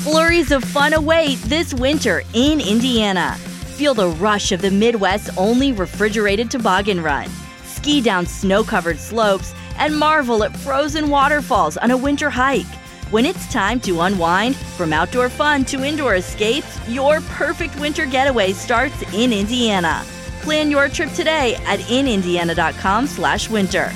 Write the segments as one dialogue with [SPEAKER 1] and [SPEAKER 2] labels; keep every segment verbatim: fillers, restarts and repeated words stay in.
[SPEAKER 1] Flurries of fun await this winter in Indiana. Feel the rush of the Midwest's only refrigerated toboggan run. Ski down snow-covered slopes and marvel at frozen waterfalls on a winter hike. When it's time to unwind, from outdoor fun to indoor escapes, your perfect winter getaway starts in Indiana. Plan your trip today at in indiana dot com slash winter.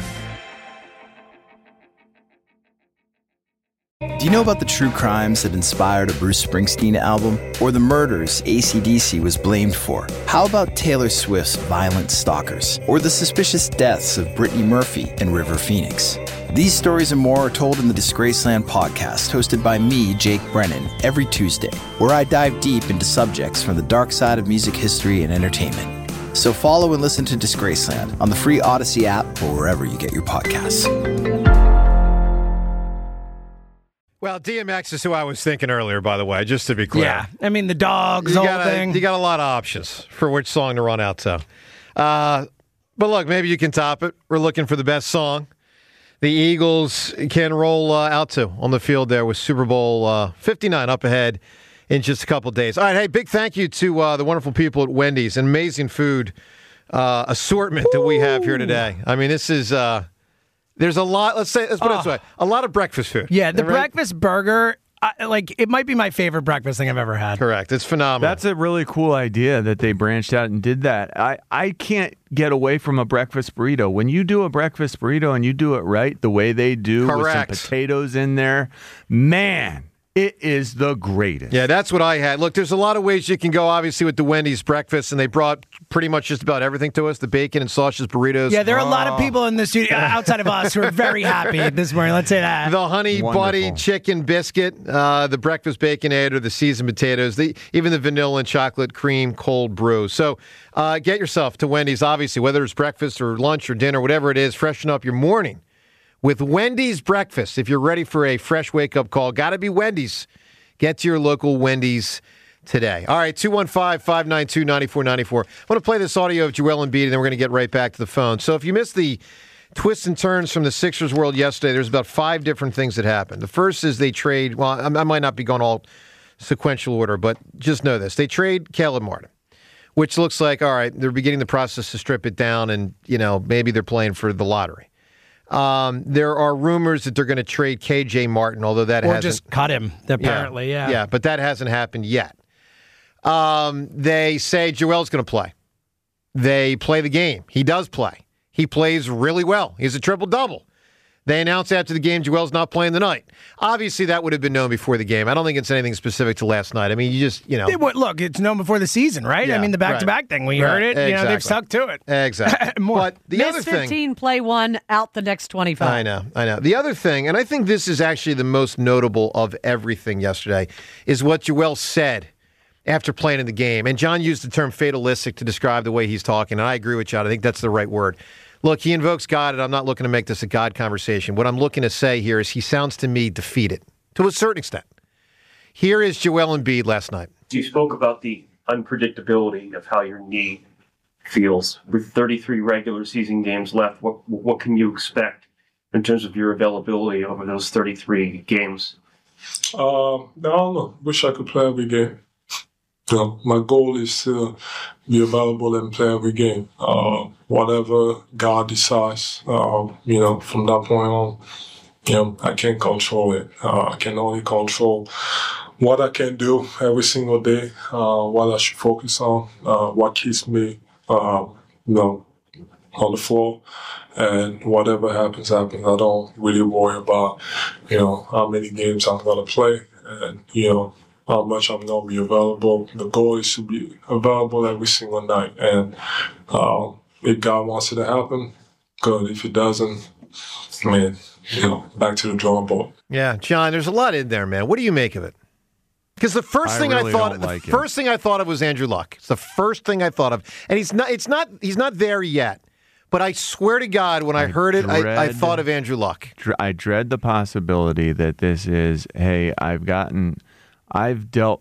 [SPEAKER 2] Do you know about the true crimes that inspired a Bruce Springsteen album? Or the murders A C D C was blamed for? How about Taylor Swift's Violent Stalkers? Or the suspicious deaths of Brittany Murphy and River Phoenix? These stories and more are told in the Disgraceland podcast, hosted by me, Jake Brennan, every Tuesday, where I dive deep into subjects from the dark side of music history and entertainment. So follow and listen to Disgraceland on the free Odyssey app or wherever you get your podcasts.
[SPEAKER 3] Well, D M X is who I was thinking earlier, by the way, just to be clear.
[SPEAKER 4] Yeah, I mean, the dogs,
[SPEAKER 3] you
[SPEAKER 4] whole
[SPEAKER 3] got a,
[SPEAKER 4] thing.
[SPEAKER 3] You got a lot of options for which song to run out to. Uh, but look, maybe you can top it. We're looking for the best song the Eagles can roll uh, out to on the field there with Super Bowl uh, fifty-nine up ahead in just a couple of days. All right, hey, big thank you to uh, the wonderful people at Wendy's. An amazing food uh, assortment that we have here today. I mean, this is... Uh, There's a lot, let's say, let's put it this way, a lot of breakfast food.
[SPEAKER 4] Yeah, the
[SPEAKER 3] right?
[SPEAKER 4] breakfast burger, I, like, it might be my favorite breakfast thing I've ever had.
[SPEAKER 3] Correct. It's phenomenal.
[SPEAKER 5] That's a really cool idea that they branched out and did that. I, I can't get away from a breakfast burrito. When you do a breakfast burrito and you do it right, the way they do,
[SPEAKER 3] Correct.
[SPEAKER 5] with some potatoes in there, man, it is the greatest.
[SPEAKER 3] Yeah, that's what I had. Look, there's a lot of ways you can go, obviously, with the Wendy's breakfast, and they brought pretty much just about everything to us, the bacon and sausage burritos.
[SPEAKER 4] Yeah, there are
[SPEAKER 3] oh.
[SPEAKER 4] a lot of people in the studio, outside of us, who are very happy this morning. Let's say that.
[SPEAKER 3] The honey
[SPEAKER 5] Wonderful.
[SPEAKER 3] buddy chicken biscuit, uh, the breakfast baconator, the seasoned potatoes, the, even the vanilla and chocolate cream cold brew. So uh, get yourself to Wendy's, obviously, whether it's breakfast or lunch or dinner, whatever it is, freshen up your morning with Wendy's breakfast. If you're ready for a fresh wake-up call, got to be Wendy's. Get to your local Wendy's today. All right, two one five, five nine two, nine four nine four. I want to play this audio of Joel Embiid, and then we're going to get right back to the phone. So if you missed the twists and turns from the Sixers world yesterday, there's about five different things that happened. The first is they trade, well, I might not be going all sequential order, but just know this. They trade Caleb Martin, which looks like, all right, they're beginning the process to strip it down, and, you know, maybe they're playing for the lottery. Um, there are rumors that they're going to trade K J Martin, although that
[SPEAKER 4] or
[SPEAKER 3] hasn't...
[SPEAKER 4] just cut him, apparently, yeah.
[SPEAKER 3] Yeah, but that hasn't happened yet. Um, they say Joel's going to play. They play the game. He does play. He plays really well. He's a triple-double. They announced after the game Joel's not playing tonight. Obviously, that would have been known before the game. I don't think it's anything specific to last night. I mean, you just, you know.
[SPEAKER 4] It would, look, it's known before the season, right?
[SPEAKER 3] Yeah,
[SPEAKER 4] I mean, the back-to-back
[SPEAKER 3] right.
[SPEAKER 4] thing. We
[SPEAKER 3] Right,
[SPEAKER 4] heard it. You know, they've
[SPEAKER 3] exactly.
[SPEAKER 4] stuck to it.
[SPEAKER 3] Exactly.
[SPEAKER 4] More.
[SPEAKER 3] But the
[SPEAKER 6] Miss
[SPEAKER 3] other thing.
[SPEAKER 6] fifteen, play one, out the next twenty-five.
[SPEAKER 3] I know, I know. The other thing, and I think this is actually the most notable of everything yesterday, is what Joel said after playing in the game. And John used the term fatalistic to describe the way he's talking, and I agree with John. I think that's the right word. Look, he invokes God, and I'm not looking to make this a God conversation. What I'm looking to say here is he sounds to me defeated, to a certain extent. Here is Joel Embiid last night.
[SPEAKER 7] You spoke about the unpredictability of how your knee feels. With thirty-three regular season games left, what what can you expect in terms of your availability over those thirty-three games?
[SPEAKER 8] Um, I don't know. Wish I could play every game. You know, my goal is to be available and play every game. Uh, whatever God decides, uh, you know, from that point on, you know, I can't control it. Uh, I can only control what I can do every single day, uh, what I should focus on, uh, what keeps me, uh, you know, on the floor. And whatever happens, happens. I don't really worry about, you know, how many games I'm going to play and, you know, how much I'm going to be available. The goal is to be available every single night. And uh, if God wants it to happen, good. If it doesn't, I mean, you know, back to the drawing board.
[SPEAKER 3] Yeah, John, there's a lot in there, man. What do you make of it? Because the first
[SPEAKER 5] I
[SPEAKER 3] thing
[SPEAKER 5] really
[SPEAKER 3] I thought,
[SPEAKER 5] don't
[SPEAKER 3] the
[SPEAKER 5] like it.
[SPEAKER 3] first thing I thought of was Andrew Luck. It's the first thing I thought of, and he's not. It's not. He's not there yet. But I swear to God, when I, I heard it, I, I thought of Andrew Luck.
[SPEAKER 5] I dread the possibility that this is, hey, I've gotten, I've dealt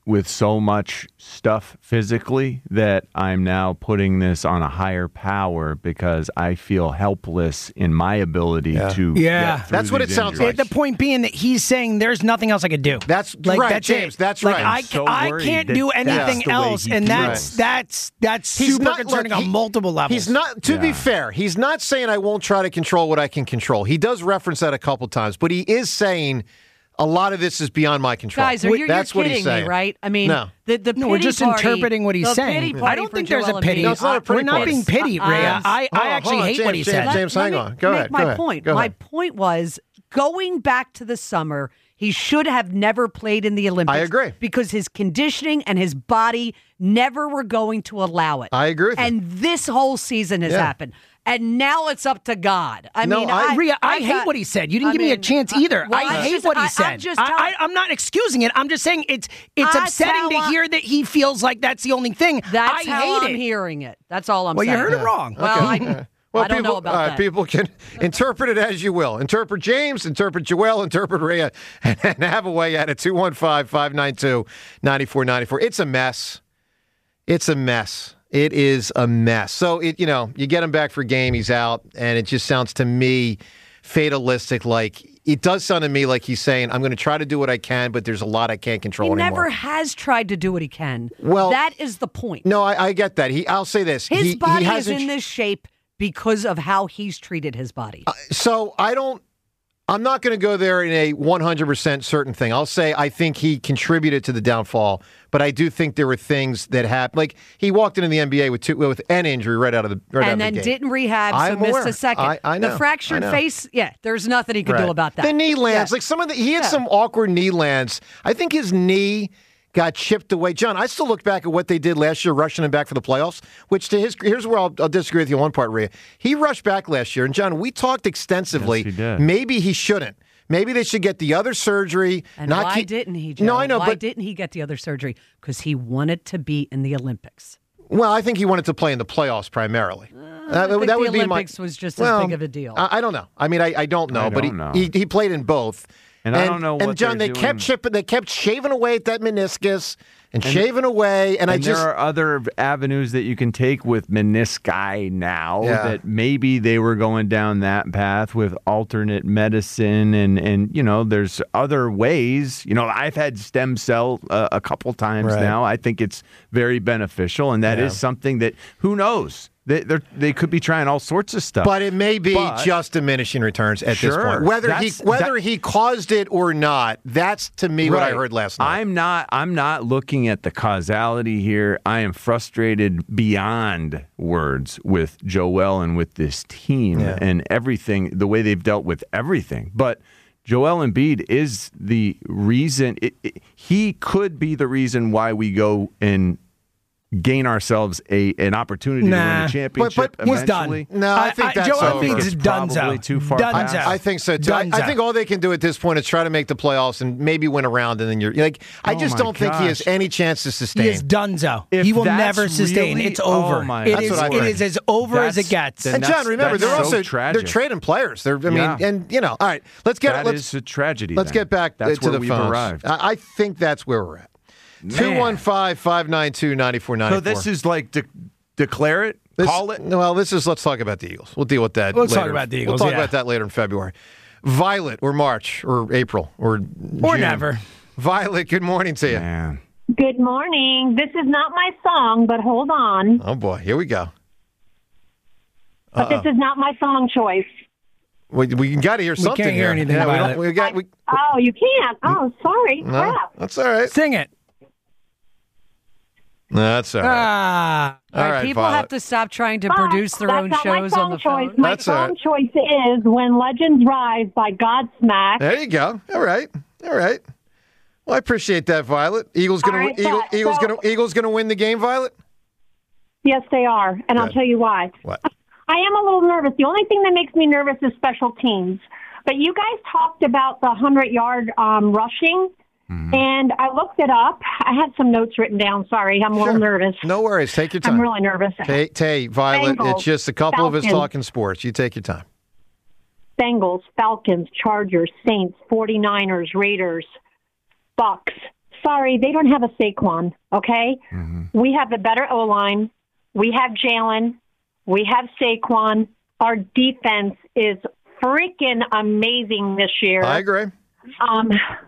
[SPEAKER 5] with so much stuff physically that I'm now putting this on a higher power because I feel helpless in my ability
[SPEAKER 3] Yeah.
[SPEAKER 5] to
[SPEAKER 4] Yeah.
[SPEAKER 5] get through
[SPEAKER 3] That's what
[SPEAKER 5] these
[SPEAKER 3] it sounds
[SPEAKER 5] injuries.
[SPEAKER 3] like.
[SPEAKER 4] The point being that he's saying there's nothing else I could do.
[SPEAKER 3] That's
[SPEAKER 4] like
[SPEAKER 3] right,
[SPEAKER 4] that's
[SPEAKER 3] James.
[SPEAKER 4] it.
[SPEAKER 3] That's
[SPEAKER 4] like,
[SPEAKER 3] right.
[SPEAKER 4] I,
[SPEAKER 5] I'm so
[SPEAKER 4] I
[SPEAKER 5] worried
[SPEAKER 4] can't
[SPEAKER 5] that
[SPEAKER 4] do
[SPEAKER 5] that's
[SPEAKER 4] anything
[SPEAKER 5] the way
[SPEAKER 4] else,
[SPEAKER 5] he
[SPEAKER 4] and
[SPEAKER 5] feels.
[SPEAKER 4] that's that's that's
[SPEAKER 3] He's
[SPEAKER 4] super
[SPEAKER 3] not-
[SPEAKER 4] concerning
[SPEAKER 3] look,
[SPEAKER 4] on
[SPEAKER 3] he-
[SPEAKER 4] multiple levels.
[SPEAKER 3] He's not, to be
[SPEAKER 5] Yeah.
[SPEAKER 3] fair, he's not saying I won't try to control what I can control. He does reference that a couple times, but he is saying a lot of this is beyond my control.
[SPEAKER 6] Guys, are you,
[SPEAKER 3] That's
[SPEAKER 6] you're
[SPEAKER 3] what he's
[SPEAKER 6] kidding me,
[SPEAKER 3] saying.
[SPEAKER 6] right? I mean,
[SPEAKER 3] No.
[SPEAKER 6] the, the
[SPEAKER 4] No, we're
[SPEAKER 6] pity
[SPEAKER 4] just
[SPEAKER 6] party-
[SPEAKER 4] interpreting what he's
[SPEAKER 6] the
[SPEAKER 4] saying.
[SPEAKER 6] pity party
[SPEAKER 4] I don't
[SPEAKER 6] for
[SPEAKER 4] think there's
[SPEAKER 6] Joel
[SPEAKER 4] a pity.
[SPEAKER 6] Embiid-
[SPEAKER 3] No, it's not a pity
[SPEAKER 4] We're not
[SPEAKER 3] party.
[SPEAKER 4] being pitied,
[SPEAKER 6] Uh,
[SPEAKER 4] Rhea. I,
[SPEAKER 3] Hold
[SPEAKER 4] I
[SPEAKER 3] on,
[SPEAKER 4] actually
[SPEAKER 3] hold on,
[SPEAKER 4] hate
[SPEAKER 3] James,
[SPEAKER 4] what he's
[SPEAKER 3] James,
[SPEAKER 4] saying.
[SPEAKER 3] James,
[SPEAKER 6] Let
[SPEAKER 3] hang
[SPEAKER 6] me
[SPEAKER 3] on. Go
[SPEAKER 6] make
[SPEAKER 3] ahead.
[SPEAKER 6] my
[SPEAKER 3] Go ahead.
[SPEAKER 6] point.
[SPEAKER 3] Go
[SPEAKER 6] My
[SPEAKER 3] ahead.
[SPEAKER 6] point was going back to the summer, he should have never played in the Olympics.
[SPEAKER 3] I agree.
[SPEAKER 6] Because his conditioning and his body never were going to allow it.
[SPEAKER 3] I agree with you.
[SPEAKER 6] And this whole season has
[SPEAKER 3] Yeah.
[SPEAKER 6] happened. And now it's up to God. I
[SPEAKER 3] No,
[SPEAKER 6] mean,
[SPEAKER 3] I-
[SPEAKER 6] I,
[SPEAKER 4] Rhea, I, hate
[SPEAKER 6] got-
[SPEAKER 4] what he said. You didn't
[SPEAKER 6] I
[SPEAKER 4] give me a
[SPEAKER 6] mean,
[SPEAKER 4] chance
[SPEAKER 6] uh,
[SPEAKER 4] either.
[SPEAKER 6] well,
[SPEAKER 4] I
[SPEAKER 6] I'm
[SPEAKER 4] hate
[SPEAKER 6] just-
[SPEAKER 4] what he
[SPEAKER 6] I-
[SPEAKER 4] said.
[SPEAKER 6] I'm just
[SPEAKER 4] I,
[SPEAKER 6] telling-
[SPEAKER 4] I, I'm not excusing it. I'm just saying it's it's
[SPEAKER 6] That's
[SPEAKER 4] upsetting
[SPEAKER 6] how
[SPEAKER 4] to
[SPEAKER 6] I-
[SPEAKER 4] hear that he feels like that's the only thing.
[SPEAKER 6] That's
[SPEAKER 4] I
[SPEAKER 6] how
[SPEAKER 4] hate
[SPEAKER 6] I'm
[SPEAKER 4] it.
[SPEAKER 6] hearing it. That's all I'm
[SPEAKER 4] Well, you
[SPEAKER 6] saying.
[SPEAKER 4] heard it wrong.
[SPEAKER 6] Well, I,
[SPEAKER 3] Well,
[SPEAKER 6] I don't
[SPEAKER 3] people,
[SPEAKER 6] know about
[SPEAKER 3] all right,
[SPEAKER 6] that.
[SPEAKER 3] people can interpret it as you will. Interpret James, interpret Joel, interpret Rhea, and have a way at it. two one five, five nine two, nine four nine four. It's a mess. It's a mess. It is a mess. So, it you know, you get him back for a game, he's out, and it just sounds to me fatalistic. Like, it does sound to me like he's saying, I'm going to try to do what I can, but there's a lot I can't control
[SPEAKER 6] He
[SPEAKER 3] anymore.
[SPEAKER 6] never has tried to do what he can.
[SPEAKER 3] Well-
[SPEAKER 6] that is the point.
[SPEAKER 3] No, I, I get that. He, I'll say this.
[SPEAKER 6] His
[SPEAKER 3] he,
[SPEAKER 6] body
[SPEAKER 3] he
[SPEAKER 6] is
[SPEAKER 3] hasn't
[SPEAKER 6] in this shape because of how he's treated his body.
[SPEAKER 3] So I don't, I'm not going to go there in a one hundred percent certain thing. I'll say I think he contributed to the downfall, but I do think there were things that happened. Like he walked into the N B A with two, with an injury right out of the right out
[SPEAKER 6] and
[SPEAKER 3] of
[SPEAKER 6] then
[SPEAKER 3] the gate.
[SPEAKER 6] didn't rehab,
[SPEAKER 3] I'm
[SPEAKER 6] so missed
[SPEAKER 3] aware.
[SPEAKER 6] a second.
[SPEAKER 3] I- I know.
[SPEAKER 6] The fractured
[SPEAKER 3] I know.
[SPEAKER 6] face, yeah, there's nothing he could
[SPEAKER 3] Right.
[SPEAKER 6] do about that.
[SPEAKER 3] The knee lands,
[SPEAKER 6] Yeah.
[SPEAKER 3] like some of the, he had
[SPEAKER 6] Yeah.
[SPEAKER 3] some awkward knee lands. I think his knee got chipped away. John, I still look back at what they did last year, rushing him back for the playoffs, which to his, here's where I'll, I'll disagree with you on one part, Rhea. He rushed back last year, and John, we talked extensively.
[SPEAKER 5] Yes, he did.
[SPEAKER 3] Maybe he shouldn't. Maybe they should get the other surgery.
[SPEAKER 6] And
[SPEAKER 3] not
[SPEAKER 6] why
[SPEAKER 3] keep,
[SPEAKER 6] didn't he, Joe?
[SPEAKER 3] No, I know,
[SPEAKER 6] Why
[SPEAKER 3] but
[SPEAKER 6] didn't he get the other surgery? Because he wanted to be in the Olympics.
[SPEAKER 3] well, I think he wanted to play in the playoffs primarily.
[SPEAKER 6] I think the
[SPEAKER 3] be my-
[SPEAKER 6] Olympics was just as
[SPEAKER 3] well,
[SPEAKER 6] big of a deal.
[SPEAKER 3] I, I don't know. I mean, I, I don't know,
[SPEAKER 5] I
[SPEAKER 3] but
[SPEAKER 5] don't
[SPEAKER 3] he,
[SPEAKER 5] know.
[SPEAKER 3] he he played in both.
[SPEAKER 5] And I don't know
[SPEAKER 3] And
[SPEAKER 5] what
[SPEAKER 3] John,
[SPEAKER 5] they're
[SPEAKER 3] they kept
[SPEAKER 5] doing.
[SPEAKER 3] chipping, they kept shaving away at that meniscus and, shaving away, and, I
[SPEAKER 5] And
[SPEAKER 3] just
[SPEAKER 5] there are other avenues that you can take with menisci now
[SPEAKER 3] Yeah.
[SPEAKER 5] that maybe they were going down that path with alternate medicine and, and you know, there's other ways. You know, I've had stem cell uh, a couple times
[SPEAKER 3] Right.
[SPEAKER 5] now. I think it's very beneficial, and that is
[SPEAKER 3] Yeah.
[SPEAKER 5] something that, who knows? They they're, they could be trying all sorts of stuff.
[SPEAKER 3] But it may be
[SPEAKER 5] But-
[SPEAKER 3] just diminishing returns at this
[SPEAKER 5] Sure.
[SPEAKER 3] point. Whether he
[SPEAKER 5] That's-
[SPEAKER 3] whether
[SPEAKER 5] that-
[SPEAKER 3] he caused it or not, that's to me what I
[SPEAKER 5] Right.
[SPEAKER 3] heard last night.
[SPEAKER 5] I'm not I'm not looking at the causality here. I am frustrated beyond words with Joel and with this team
[SPEAKER 3] Yeah.
[SPEAKER 5] and everything, the way they've dealt with everything. But Joel Embiid is the reason it, it, he could be the reason why we go and gain ourselves a an opportunity to win
[SPEAKER 4] Nah.
[SPEAKER 5] a championship.
[SPEAKER 3] but
[SPEAKER 4] he's done.
[SPEAKER 5] eventually.
[SPEAKER 3] No, I think that's
[SPEAKER 4] Joel
[SPEAKER 3] over.
[SPEAKER 4] Embiid's
[SPEAKER 5] It's
[SPEAKER 4] done
[SPEAKER 5] probably
[SPEAKER 4] so.
[SPEAKER 5] too far
[SPEAKER 4] Done
[SPEAKER 5] past.
[SPEAKER 4] so.
[SPEAKER 3] I think so too. I, I
[SPEAKER 4] Dunzo.
[SPEAKER 3] think all they can do at this point is try to make the playoffs and maybe win a round, and then you're like, I
[SPEAKER 5] Oh
[SPEAKER 3] just
[SPEAKER 5] my
[SPEAKER 3] don't think he has
[SPEAKER 5] gosh.
[SPEAKER 3] any chance to sustain.
[SPEAKER 4] He is donezo.
[SPEAKER 5] If
[SPEAKER 4] He will
[SPEAKER 5] that's
[SPEAKER 4] never sustain.
[SPEAKER 5] really-
[SPEAKER 4] It's over.
[SPEAKER 5] oh my
[SPEAKER 4] It
[SPEAKER 3] That's
[SPEAKER 4] is.
[SPEAKER 3] what I
[SPEAKER 4] It
[SPEAKER 3] think.
[SPEAKER 4] is as over as it
[SPEAKER 5] That's-
[SPEAKER 4] gets.
[SPEAKER 5] then
[SPEAKER 3] And John,
[SPEAKER 5] that's-
[SPEAKER 3] remember,
[SPEAKER 5] that's
[SPEAKER 3] they're
[SPEAKER 5] so
[SPEAKER 3] also
[SPEAKER 5] tragic.
[SPEAKER 3] they're trading players. They're, I mean,
[SPEAKER 5] Yeah.
[SPEAKER 3] and you know, all right, let's get
[SPEAKER 5] That
[SPEAKER 3] let's
[SPEAKER 5] is a tragedy.
[SPEAKER 3] let's
[SPEAKER 5] then.
[SPEAKER 3] get back
[SPEAKER 5] That's
[SPEAKER 3] to
[SPEAKER 5] where
[SPEAKER 3] the
[SPEAKER 5] we've
[SPEAKER 3] phones.
[SPEAKER 5] arrived.
[SPEAKER 3] I, I think that's where we're at. Two one five five nine two ninety four ninety
[SPEAKER 5] So
[SPEAKER 3] four.
[SPEAKER 5] this is like de- declare it,
[SPEAKER 3] This-
[SPEAKER 5] call it.
[SPEAKER 3] Well, this is let's talk about the Eagles. We'll deal with that.
[SPEAKER 4] Let's
[SPEAKER 3] later.
[SPEAKER 4] talk about the Eagles,
[SPEAKER 3] We'll talk
[SPEAKER 4] yeah.
[SPEAKER 3] about that later in February. Violet or March or April or
[SPEAKER 4] Or
[SPEAKER 3] June.
[SPEAKER 4] never.
[SPEAKER 3] Violet, good morning to you.
[SPEAKER 5] Man,
[SPEAKER 9] Good morning. This is not my song, but hold on.
[SPEAKER 3] Oh boy, here we go.
[SPEAKER 9] But this is not my song choice.
[SPEAKER 3] We we got to hear something
[SPEAKER 4] can't hear
[SPEAKER 3] here.
[SPEAKER 4] anything
[SPEAKER 3] yeah, we,
[SPEAKER 4] about
[SPEAKER 3] don't,
[SPEAKER 4] it.
[SPEAKER 3] we got we.
[SPEAKER 9] Oh, you can't. Oh, sorry.
[SPEAKER 3] No,
[SPEAKER 9] Crap.
[SPEAKER 3] that's all right.
[SPEAKER 4] Sing it.
[SPEAKER 3] No, that's all right.
[SPEAKER 4] Ah.
[SPEAKER 6] All right,
[SPEAKER 3] all right,
[SPEAKER 6] people
[SPEAKER 3] Violet.
[SPEAKER 6] have to stop trying to
[SPEAKER 9] But
[SPEAKER 6] produce their
[SPEAKER 9] that's
[SPEAKER 6] own
[SPEAKER 9] not
[SPEAKER 6] shows
[SPEAKER 9] my
[SPEAKER 6] on
[SPEAKER 9] song
[SPEAKER 6] the
[SPEAKER 9] choice.
[SPEAKER 6] phone.
[SPEAKER 9] My
[SPEAKER 3] That's all
[SPEAKER 9] song
[SPEAKER 3] right.
[SPEAKER 9] choice is "When Legends Rise" by Godsmack.
[SPEAKER 3] There you go. All right, all right. Well, I appreciate that, Violet. Eagles gonna
[SPEAKER 9] All right,
[SPEAKER 3] Eagle,
[SPEAKER 9] so-
[SPEAKER 3] Eagles
[SPEAKER 9] so-
[SPEAKER 3] gonna Eagles gonna win the game, Violet.
[SPEAKER 9] Yes, they are, and I'll
[SPEAKER 3] Good.
[SPEAKER 9] tell you why.
[SPEAKER 3] What?
[SPEAKER 9] I am a little nervous. The only thing that makes me nervous is special teams. But you guys talked about the hundred-yard um, rushing,
[SPEAKER 3] Mm-hmm.
[SPEAKER 9] and I looked it up. I had some notes written down. Sorry, I'm a little
[SPEAKER 3] Sure.
[SPEAKER 9] nervous.
[SPEAKER 3] No worries. Take your time.
[SPEAKER 9] I'm really nervous.
[SPEAKER 3] Tay, Tay, Violet.
[SPEAKER 9] Bengals,
[SPEAKER 3] It's just a couple of us
[SPEAKER 9] Falcons.
[SPEAKER 3] talking sports. You take your time.
[SPEAKER 9] Bengals, Falcons, Chargers, Saints, forty-niners, Raiders, Bucks, sorry, they don't have a Saquon, okay? Mm-hmm. We have the better O-line. We have Jalen. We have Saquon. Our defense is freaking amazing this year.
[SPEAKER 3] I agree.
[SPEAKER 9] Um,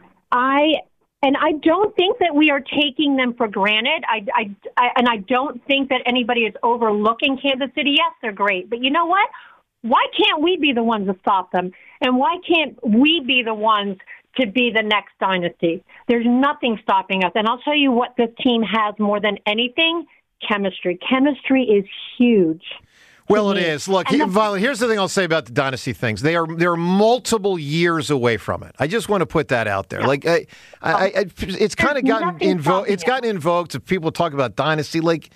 [SPEAKER 9] I and I don't think that we are taking them for granted. I, I, I and I don't think that anybody is overlooking Kansas City. Yes, they're great, but you know what? Why can't we be the ones to stop them? And why can't we be the ones to be the next dynasty? There's nothing stopping us. And I'll tell you what this team has more than anything: chemistry. Chemistry is huge.
[SPEAKER 3] Well, it is. Look, he, Violet, here's the thing I'll say about the dynasty things. They are they're multiple years away from it. I just want to put that out there. Yeah. Like, I, I, I, it's kind of gotten invoked. It's gotten invoked if people talk about dynasty. Like,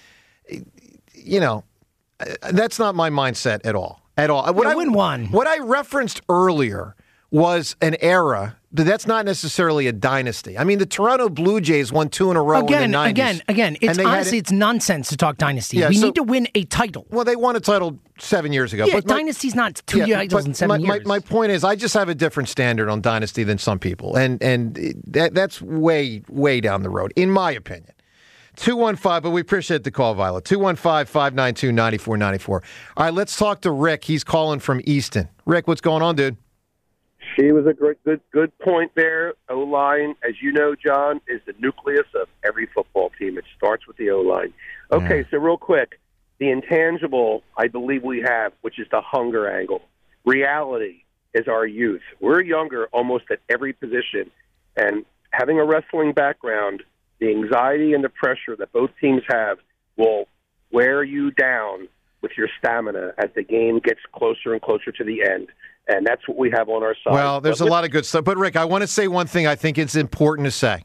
[SPEAKER 3] you know, that's not my mindset at all. At all. What
[SPEAKER 4] I
[SPEAKER 3] I
[SPEAKER 4] win one.
[SPEAKER 3] What I referenced earlier was an era. But that's not necessarily a dynasty. I mean, the Toronto Blue Jays won two in a row
[SPEAKER 4] again,
[SPEAKER 3] in the nineties.
[SPEAKER 4] Again, again, it's honestly, it's nonsense to talk dynasty. Yeah, we so, need to win a title.
[SPEAKER 3] Well, they won a title seven years ago.
[SPEAKER 4] Yeah,
[SPEAKER 3] but my,
[SPEAKER 4] dynasty's not two
[SPEAKER 3] yeah,
[SPEAKER 4] titles in seven
[SPEAKER 3] my,
[SPEAKER 4] years.
[SPEAKER 3] My, my point is, I just have a different standard on dynasty than some people, and and that that's way, way down the road, in my opinion. two one five, but we appreciate the call, Violet. two one five, five nine two, nine four nine four. All right, let's talk to Rick. He's calling from Easton. Rick, what's going on, dude?
[SPEAKER 10] She was a great, good, good point there. O-line, as you know, John, is the nucleus of every football team. It starts with the O-line. Okay, yeah. So real quick, the intangible I believe we have, which is the hunger angle. Reality is our youth. We're younger almost at every position. And having a wrestling background, the anxiety and the pressure that both teams have will wear you down with your stamina as the game gets closer and closer to the end. And that's what we have on our side.
[SPEAKER 3] Well, there's
[SPEAKER 10] but
[SPEAKER 3] a lot of good stuff. But, Rick, I want to say one thing I think it's important to say.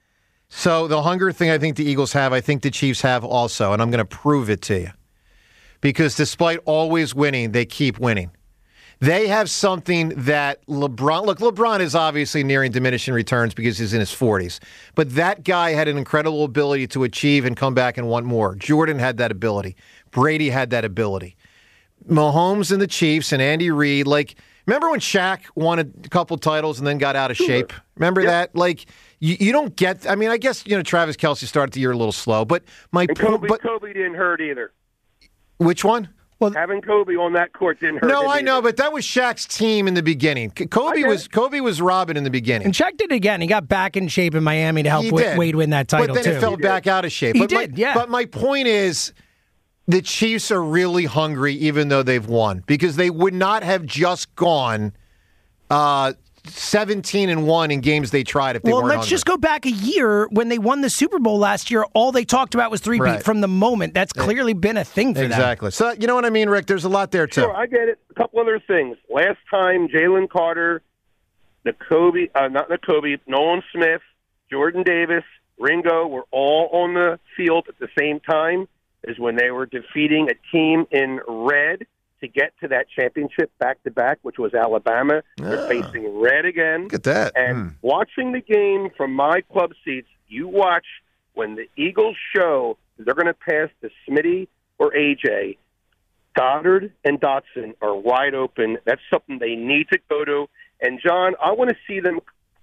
[SPEAKER 3] So the hunger thing I think the Eagles have, I think the Chiefs have also, and I'm going to prove it to you. Because despite always winning, they keep winning. They have something that LeBron, look, LeBron is obviously nearing diminishing returns because he's in his forties. But that guy had an incredible ability to achieve and come back and want more. Jordan had that ability. Brady had that ability. Mahomes and the Chiefs and Andy Reid, like, remember when Shaq won a couple titles and then got out of shape? Remember yep. that? Like, you, you don't get, I mean, I guess, you know, Travis Kelce started the year a little slow, but my
[SPEAKER 10] and Kobe,
[SPEAKER 3] but,
[SPEAKER 10] Kobe didn't hurt either.
[SPEAKER 3] Which one?
[SPEAKER 10] Well, having Kobe on that court didn't hurt.
[SPEAKER 3] No, I
[SPEAKER 10] either.
[SPEAKER 3] know, but that was Shaq's team in the beginning. Kobe was Kobe was Robin in the beginning.
[SPEAKER 4] And Shaq did it again. He got back in shape in Miami to help w- Wade win that title,
[SPEAKER 3] but then
[SPEAKER 4] too.
[SPEAKER 3] But then he fell
[SPEAKER 4] he
[SPEAKER 3] back
[SPEAKER 4] did.
[SPEAKER 3] out of shape.
[SPEAKER 4] He
[SPEAKER 3] but
[SPEAKER 4] did,
[SPEAKER 3] my,
[SPEAKER 4] yeah.
[SPEAKER 3] But my point is, the Chiefs are really hungry, even though they've won, because they would not have just gone uh, seventeen and one in games they tried if they
[SPEAKER 4] well,
[SPEAKER 3] weren't.
[SPEAKER 4] Well, let's
[SPEAKER 3] hungry.
[SPEAKER 4] just go back a year when they won the Super Bowl last year. All they talked about was three-peat
[SPEAKER 3] right.
[SPEAKER 4] from the moment. That's clearly been a thing for
[SPEAKER 3] exactly.
[SPEAKER 4] them.
[SPEAKER 3] Exactly. So you know what I mean, Rick? There's a lot there too.
[SPEAKER 10] Sure, I get it. A couple other things. Last time, Jalen Carter, N'Kobe, uh, not N'Kobe, Nolan Smith, Jordan Davis, Ringo were all on the field at the same time. Is when they were defeating a team in red to get to that championship back-to-back, which was Alabama. Ah. They're facing red again.
[SPEAKER 3] Look at that.
[SPEAKER 10] And
[SPEAKER 3] hmm.
[SPEAKER 10] watching the game from my club seats, you watch when the Eagles show they're going to pass to Smitty or A J, Goddard and Dotson are wide open. That's something they need to go to. And, John, I want to see them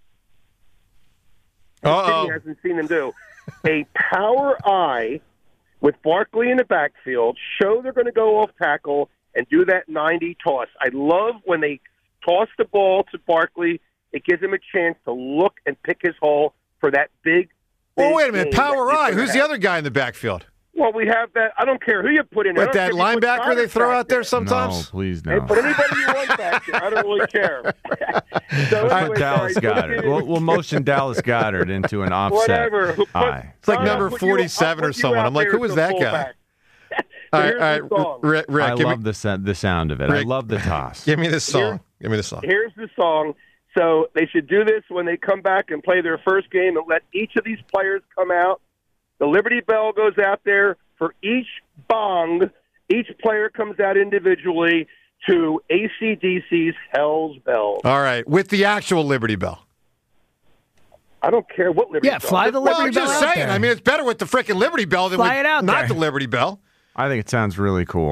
[SPEAKER 10] –
[SPEAKER 3] Uh-oh.
[SPEAKER 10] hasn't seen them do. A power eye – with Barkley in the backfield, show they're going to go off tackle and do that ninety toss. I love when they toss the ball to Barkley. It gives him a chance to look and pick his hole for that big, big
[SPEAKER 3] Well, wait a minute. Power eye. Who's have. the other guy in the backfield?
[SPEAKER 10] Well, we have that. I don't care who you put in there.
[SPEAKER 3] With that linebacker they throw out there sometimes?
[SPEAKER 5] No, please no.
[SPEAKER 10] Hey, put anybody you want back there. I don't really care. so
[SPEAKER 5] Put
[SPEAKER 10] anyway,
[SPEAKER 5] Dallas
[SPEAKER 10] sorry,
[SPEAKER 5] Goddard. We'll, we'll motion Dallas Goddard into an offset.
[SPEAKER 10] Whatever. Put,
[SPEAKER 5] eye.
[SPEAKER 3] It's like number forty-seven or someone. I'm like, who was that guy? All right, all right, Rick, Rick,
[SPEAKER 5] I love
[SPEAKER 3] me,
[SPEAKER 5] the, sa- the sound of it.
[SPEAKER 3] Rick,
[SPEAKER 5] I love the toss.
[SPEAKER 3] Give me this song. Here, give me this song.
[SPEAKER 10] Here's the song. So they should do this when they come back and play their first game and let each of these players come out. The Liberty Bell goes out there. For each bong, each player comes out individually to A C D C's Hell's Bells.
[SPEAKER 3] All right, with the actual Liberty Bell.
[SPEAKER 10] I don't care what Liberty
[SPEAKER 4] yeah,
[SPEAKER 10] Bell.
[SPEAKER 4] fly the Liberty
[SPEAKER 3] well, I'm
[SPEAKER 4] Bell
[SPEAKER 3] just
[SPEAKER 4] out
[SPEAKER 3] saying.
[SPEAKER 4] there.
[SPEAKER 3] I mean, it's better with the freaking Liberty Bell than
[SPEAKER 4] fly
[SPEAKER 3] with
[SPEAKER 4] it out
[SPEAKER 3] not
[SPEAKER 4] there.
[SPEAKER 3] the Liberty Bell.
[SPEAKER 5] I think it sounds really cool.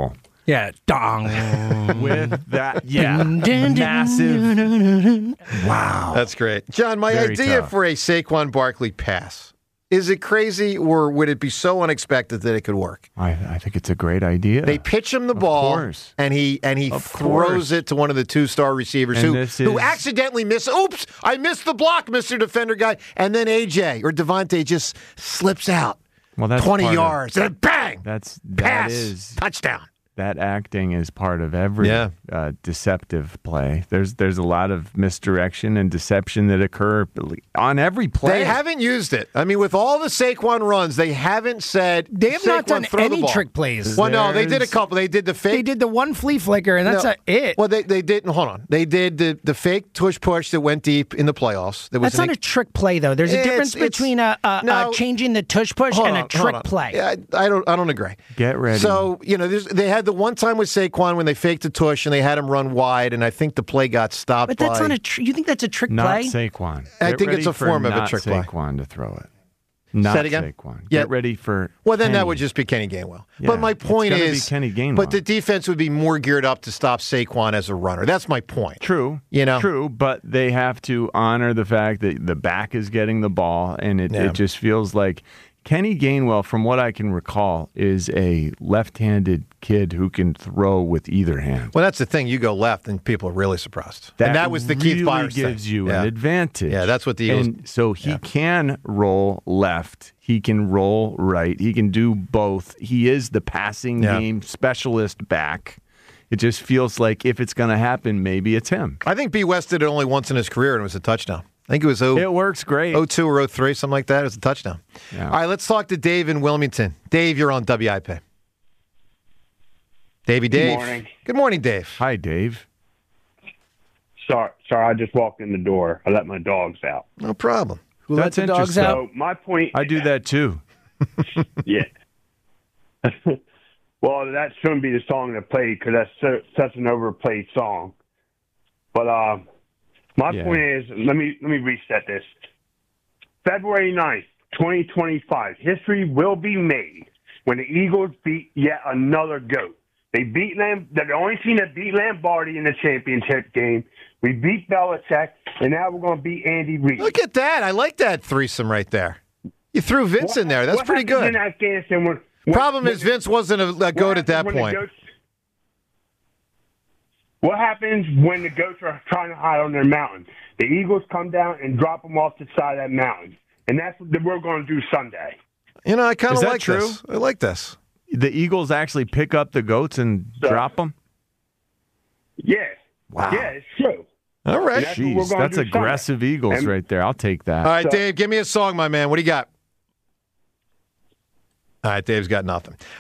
[SPEAKER 4] Yeah, dong.
[SPEAKER 5] With that, yeah, massive. Wow.
[SPEAKER 3] That's great. John, my
[SPEAKER 5] Very
[SPEAKER 3] idea
[SPEAKER 5] tough.
[SPEAKER 3] for a Saquon Barkley pass, is it crazy or would it be so unexpected that it could work?
[SPEAKER 5] I, I think it's a great idea.
[SPEAKER 3] They pitch him the
[SPEAKER 5] Of
[SPEAKER 3] ball,
[SPEAKER 5] course.
[SPEAKER 3] and he and he
[SPEAKER 5] Of
[SPEAKER 3] throws
[SPEAKER 5] course.
[SPEAKER 3] it to one of the two-star receivers
[SPEAKER 5] And
[SPEAKER 3] who,
[SPEAKER 5] this
[SPEAKER 3] who
[SPEAKER 5] is-
[SPEAKER 3] accidentally miss. Oops, I missed the block, Mister Defender guy. And then A J or Devontae just slips out
[SPEAKER 5] Well, that's
[SPEAKER 3] twenty
[SPEAKER 5] part of-
[SPEAKER 3] yards, and then bang,
[SPEAKER 5] That's that
[SPEAKER 3] pass,
[SPEAKER 5] is
[SPEAKER 3] touchdown.
[SPEAKER 5] that acting is part of every
[SPEAKER 3] Yeah.
[SPEAKER 5] uh, deceptive play. There's there's a lot of misdirection and deception that occur on every play.
[SPEAKER 3] They haven't used it. I mean, with all the Saquon runs, they haven't said
[SPEAKER 4] They have not
[SPEAKER 3] Saquon,
[SPEAKER 4] done
[SPEAKER 3] throw the
[SPEAKER 4] any
[SPEAKER 3] ball.
[SPEAKER 4] trick plays.
[SPEAKER 3] Well, no, they did a
[SPEAKER 5] There's-
[SPEAKER 3] couple. They did the fake.
[SPEAKER 4] They did the one flea flicker, and that's
[SPEAKER 3] No.
[SPEAKER 4] a, it.
[SPEAKER 3] Well, they they did. Hold on. They did the, the fake tush push that went deep in the playoffs. That was
[SPEAKER 4] That's
[SPEAKER 3] an
[SPEAKER 4] not a trick play, though. There's a
[SPEAKER 3] It's-
[SPEAKER 4] difference
[SPEAKER 3] it's-
[SPEAKER 4] between a, a,
[SPEAKER 3] no.
[SPEAKER 4] a changing the tush push
[SPEAKER 3] Hold
[SPEAKER 4] and
[SPEAKER 3] on,
[SPEAKER 4] a
[SPEAKER 3] hold
[SPEAKER 4] trick
[SPEAKER 3] on.
[SPEAKER 4] play.
[SPEAKER 3] Yeah, I, I don't. I don't agree.
[SPEAKER 5] Get ready.
[SPEAKER 3] So you know, there's, they had the one time with Saquon when they faked the tush and they had him run wide, and I think the play got stopped.
[SPEAKER 4] But that's
[SPEAKER 3] by,
[SPEAKER 4] not a. Tr- you think that's a trick
[SPEAKER 5] not
[SPEAKER 4] play?
[SPEAKER 5] Saquon.
[SPEAKER 3] I
[SPEAKER 5] Get
[SPEAKER 3] think it's
[SPEAKER 5] ready
[SPEAKER 3] a
[SPEAKER 5] for
[SPEAKER 3] form of a
[SPEAKER 5] not
[SPEAKER 3] trick play.
[SPEAKER 5] Saquon to throw it. Not
[SPEAKER 3] Say it again?
[SPEAKER 5] Saquon.
[SPEAKER 3] Yeah.
[SPEAKER 5] Get ready for.
[SPEAKER 3] Well, then that
[SPEAKER 5] Kenny.
[SPEAKER 3] would just be Kenny Gainwell.
[SPEAKER 5] Yeah,
[SPEAKER 3] but my
[SPEAKER 5] it's
[SPEAKER 3] point
[SPEAKER 5] gonna be
[SPEAKER 3] is,
[SPEAKER 5] Kenny Gainwell.
[SPEAKER 3] but the defense would be more geared up to stop Saquon as a runner. That's my point.
[SPEAKER 5] True.
[SPEAKER 3] You know?
[SPEAKER 5] True, but they have to honor the fact that the back is getting the ball, and it,
[SPEAKER 3] Yeah.
[SPEAKER 5] it just feels like Kenny Gainwell, from what I can recall, is a left-handed kid who can throw with either hand.
[SPEAKER 3] Well, that's the thing. You go left, and people are really surprised.
[SPEAKER 5] That
[SPEAKER 3] and that was the
[SPEAKER 5] really
[SPEAKER 3] Keith Byers
[SPEAKER 5] gives
[SPEAKER 3] thing.
[SPEAKER 5] you
[SPEAKER 3] yeah.
[SPEAKER 5] an advantage.
[SPEAKER 3] Yeah, that's what the Eagles-
[SPEAKER 5] And so he
[SPEAKER 3] yeah.
[SPEAKER 5] can roll left. He can roll right. He can do both. He is the passing
[SPEAKER 3] Yeah.
[SPEAKER 5] game specialist back. It just feels like if it's going to happen, maybe it's him.
[SPEAKER 3] I think B. West did it only once in his career, and it was a touchdown. I think it was oh,
[SPEAKER 5] It works great.
[SPEAKER 3] oh two or oh three, something like that. It was a touchdown.
[SPEAKER 5] Yeah.
[SPEAKER 3] All right, let's talk to Dave in Wilmington. Dave, you're on W I P. Davey Dave.
[SPEAKER 11] morning.
[SPEAKER 3] Good morning, Dave.
[SPEAKER 5] Hi, Dave.
[SPEAKER 11] Sorry, sorry, I just walked in the door. I let my dogs out.
[SPEAKER 3] No problem.
[SPEAKER 4] Who let
[SPEAKER 5] That's
[SPEAKER 4] the dogs
[SPEAKER 5] interesting.
[SPEAKER 4] out?
[SPEAKER 11] So my point,
[SPEAKER 5] I do that too.
[SPEAKER 11] yeah. Well, that shouldn't be the song that played because that's so, such an overplayed song. But uh, my
[SPEAKER 5] Yeah.
[SPEAKER 11] point is, let me let me reset this. February ninth, twenty twenty-five, history will be made when the Eagles beat yet another GOAT. They beat Lam- they're the only team that beat Lombardi in the championship game. We beat Belichick, and now we're going to beat Andy Reid.
[SPEAKER 3] Look at that. I like that threesome right there. You threw Vince
[SPEAKER 11] What-
[SPEAKER 3] in there. That's
[SPEAKER 11] what
[SPEAKER 3] pretty
[SPEAKER 11] happens
[SPEAKER 3] good.
[SPEAKER 11] In Afghanistan, when, when,
[SPEAKER 3] Problem
[SPEAKER 11] when
[SPEAKER 3] is, Vince wasn't a, a goat at that
[SPEAKER 11] when the
[SPEAKER 3] point.
[SPEAKER 11] goats- what happens when the goats are trying to hide on their mountain? The Eagles come down and drop them off the side of that mountain, and that's what we're going to do Sunday.
[SPEAKER 3] You know, I kind
[SPEAKER 5] Is
[SPEAKER 3] of
[SPEAKER 5] that
[SPEAKER 3] like
[SPEAKER 5] true?
[SPEAKER 3] this. I like this.
[SPEAKER 5] The Eagles actually pick up the goats and
[SPEAKER 11] So-
[SPEAKER 5] drop them?
[SPEAKER 11] Yeah.
[SPEAKER 5] Wow.
[SPEAKER 11] Yeah, it's true.
[SPEAKER 3] All right.
[SPEAKER 11] That's what we're
[SPEAKER 5] Jeez,
[SPEAKER 11] gonna
[SPEAKER 5] that's
[SPEAKER 11] do
[SPEAKER 5] aggressive
[SPEAKER 11] Sunday.
[SPEAKER 5] Eagles
[SPEAKER 11] And-
[SPEAKER 5] right there. I'll take that.
[SPEAKER 3] All right,
[SPEAKER 11] So-
[SPEAKER 3] Dave, give me a song, my man. What do you got? All right, Dave's got nothing.